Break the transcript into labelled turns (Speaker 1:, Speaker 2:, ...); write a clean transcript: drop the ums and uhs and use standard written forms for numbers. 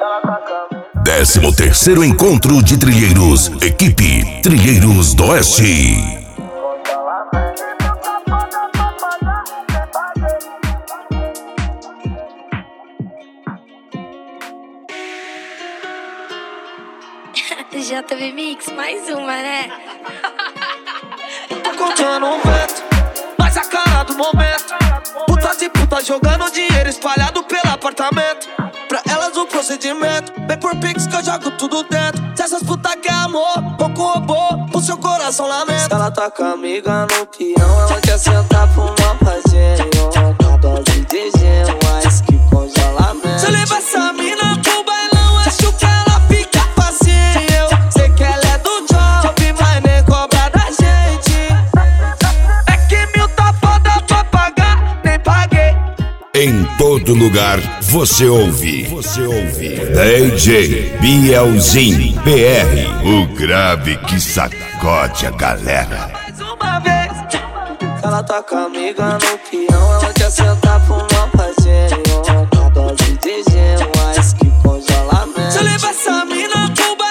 Speaker 1: 13º Encontro de Trilheiros, equipe Trilheiros do Oeste.
Speaker 2: JB Mix, mais uma, né?
Speaker 3: Tá contando um vento, mas a cara do momento. Putas e putas jogando dinheiro espalhado pelo apartamento. Pra elas o procedimento, vem por pix que eu jogo tudo dentro. Se essas putas quer amor, ou com robô, o seu coração lamenta. Se ela tá com a amiga no peão, ela quer sentar pra uma pazinha. Uma dose de gelo, mas que congelamento. Se eu levar essa mina pro bailão, acho que ela fica facinho. Eu sei que ela é do job, mas nem cobra da gente. É que mil tá foda pra pagar, nem paguei.
Speaker 1: Em todo lugar você ouve DJ Bielzinho PR, o grave que sacode a galera.
Speaker 3: Mais uma vez, ela tá com a amiga no peão, ela quer sentar pra uma pazinha. Uma dose de gelo, mas que congelamento. Se eu levar essa mina pro